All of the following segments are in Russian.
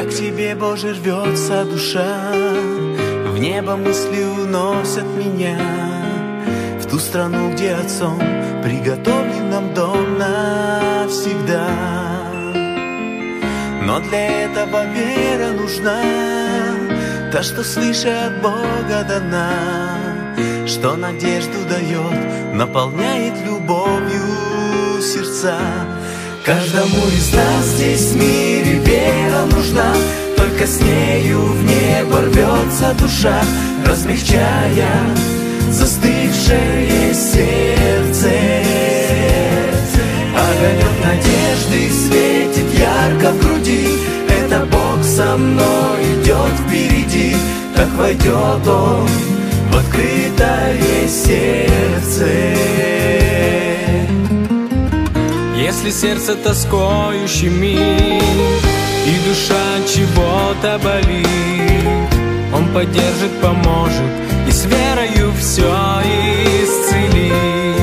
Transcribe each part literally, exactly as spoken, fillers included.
Как к тебе, Боже, рвется душа, в небо мысли уносят меня, в ту страну, где отцом приготовлен нам дом навсегда. Но для этого вера нужна, та, что свыше от Бога дана, что надежду дает, наполняет любовью сердца. Каждому из нас здесь в мире вера нужна, только с нею в небо рвется душа, размягчая застывшее сердце. Огонек надежды светит ярко в груди, это Бог со мной идет впереди, так войдет Он в открытое сердце. Если сердце тоскою щемит и душа чего-то болит, Он поддержит, поможет и с верою все исцелит.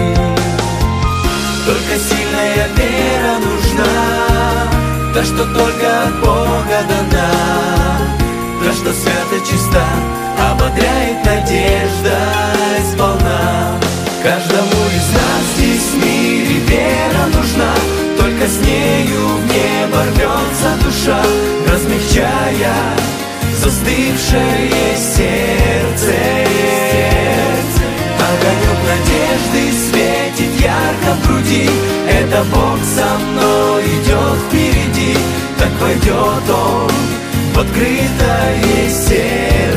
Только сильная вера нужна, та, что только от Бога дана, та, что свято чиста, ободряет надежда сполна. Каждому из нас здесь в мире вера нужна, только с нею в небо рвется душа, размягчая застывшее сердце. Огонек надежды светит ярко в груди, это Бог со мной идет впереди, так войдет Он в открытое сердце.